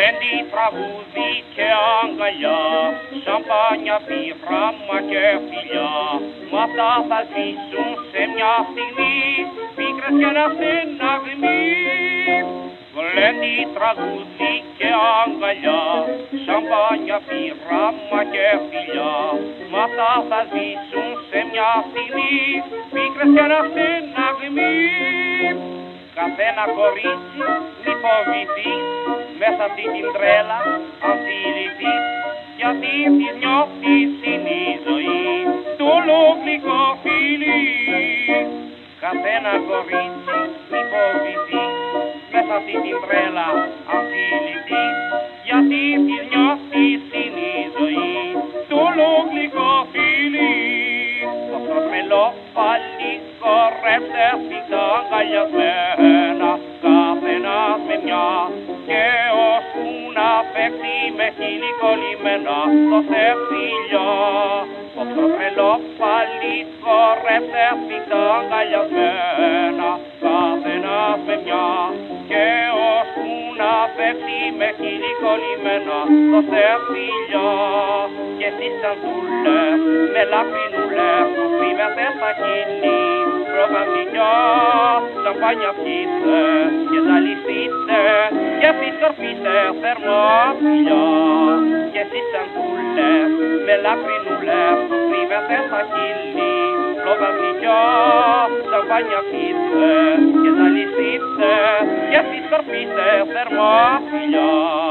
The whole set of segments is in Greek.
Γλέντι, τραγούδι και αγκαλιά, σαμπάνια, πίρα, μα και φιλιά. Μ' αυτά θα ζήσουν σε μια στιγμή, πίκρες και ένα στεναγμί. Γλέντι, τραγούδι και αγκαλιά, σαμπάνια, πίρα, μα και φιλιά. Μ' αυτά θα ζήσουν σε μια στιγμή, πίκρες και ένα στεναγμί. Καθένα κορίτσι μη φοβηθείς, μέσα αυτή την τρέλα αμφιληθείς, γιατί της νιώθεις είναι η ζωή του γλυκό φιλί. Καθένα κορίτσι μη φοβηθείς, μέσα αυτή την τρέλα αμφιληθείς, γιατί της νιώθεις είναι η ζωή του γλυκό φιλί. Το τρελό πάλι κορεύτηκα αγκαλιασμένα, καθένας με μια, και ώσπου να παίξει με χείλη κολλημένα το θεφίλιο. Το τρελό πάλι κορεύτηκα αγκαλιασμένα, καθένας με μια, και ώσπου να παίξει με χείλη κολλημένα το θεφίλιο. Και στις σαντούλες με λαφρινούλες που στρίβεται στα χείλη, προγραμμιλιά, σαμπάνια πιείτε και ζαλιστείτε και φυσκορπίστε θερμά φιλιά. Και στις σαντούλες με λαφρινούλες που στρίβεται στα χείλη, προγραμμιλιά, σαμπάνια πιείτε και ζαλιστείτε και φυσκορπίστε θερμά φιλιά.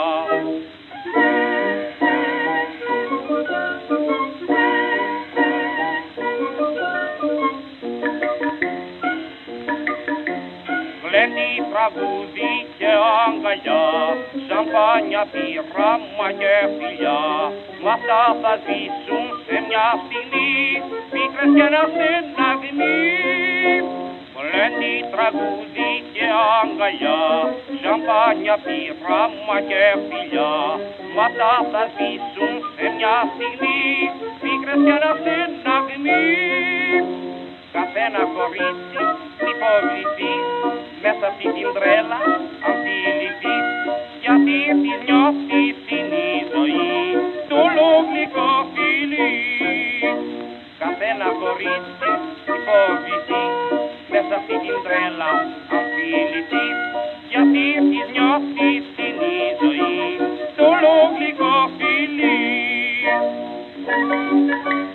Γλέντι, τραγούδι και αγκαλιά, σαμπάνια, πίρα, μα και φιλιά. Μ' αυτά θα ζήσουν σε μια στιγμή, πίκρες και ένα στεναγμί. Γλέντι, τραγούδι και αγκαλιά, σαμπάνια, πίρα, μα και φιλιά. Μ' αυτά θα ζήσουν σε μια στιγμή, πίκρες και ένα στεναγμί. Καθένα κορίτσι μη φοβηθείς, μέσα αυτή την τρέλα αμφιληθείς, γιατί της νιώθεις είναι η ζωή του γλυκό φιλί. Καθένα κορίτσι μη φοβηθείς, μέσα αυτή την τρέλα αμφιληθείς, γιατί της νιώθεις είναι η ζωή του γλυκό φιλί.